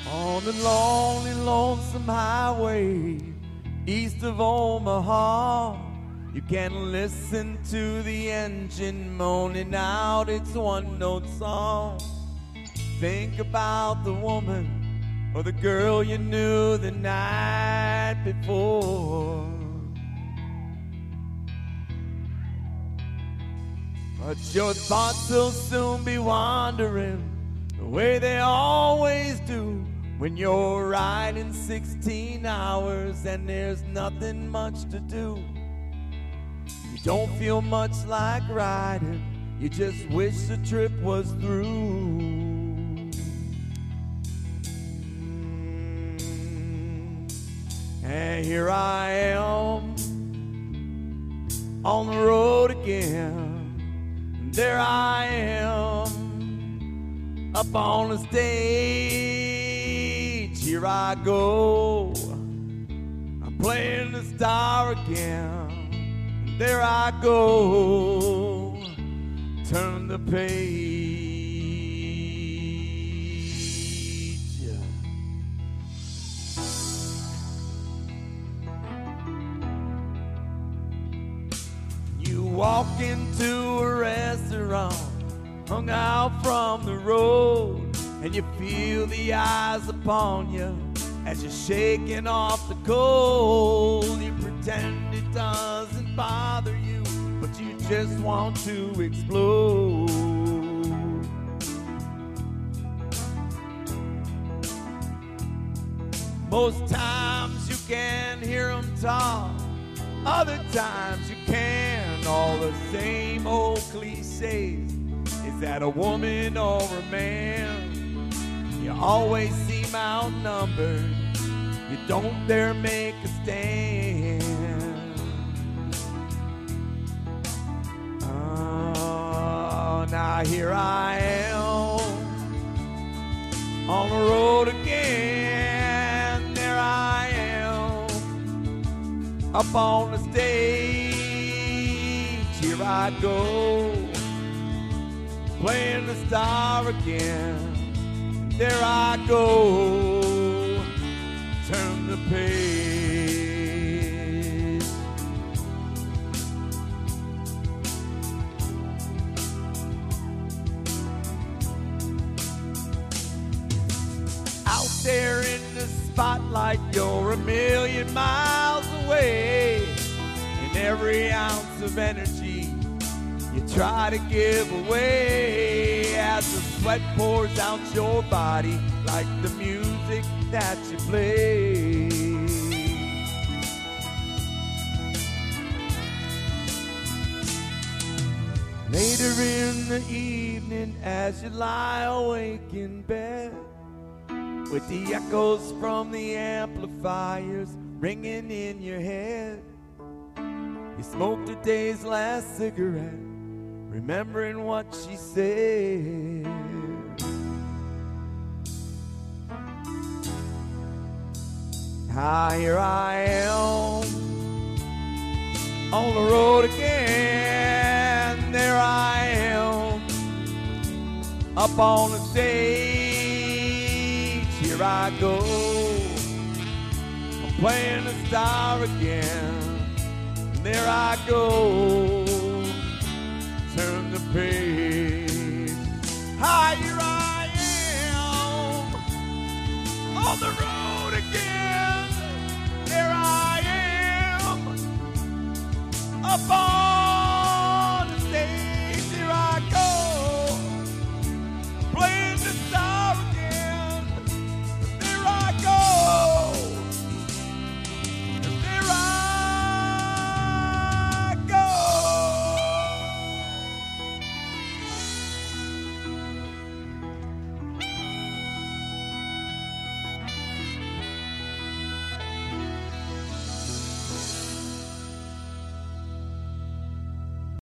On the lonely, lonesome highway east of Omaha, you can listen to the engine moaning out its one-note song. Think about the woman or the girl you knew the night before. But your thoughts will soon be wandering the way they always do when you're riding 16 hours and there's nothing much to do. You don't feel much like riding, you just wish the trip was through. And here I am on the road again. There I am up on the stage. Here I go, I'm playing the star again. There I go, turn the page. You walk into a restaurant hung out from the road, and you feel the eyes upon you as you're shaking off the cold. You pretend it doesn't bother you, but you just want to explode. Most times you can hear them talk, other times you can't. All the same old cliches. Is that a woman or a man? You always seem outnumbered. You don't dare make a stand. Oh, now here I am on the road again. There I am up on the stage. Here I go, playing the star again. There I go, turn the page. Out there in the spotlight, you're a million miles away, and every ounce of energy you try to give away as the sweat pours out your body like the music that you play. Later in the evening as you lie awake in bed, with the echoes from the amplifiers ringing in your head, you smoke the day's last cigarette, remembering what she said. Ah, here I am on the road again. There I am up on the stage. Here I go, I'm playing the star again. There I go, turn the page.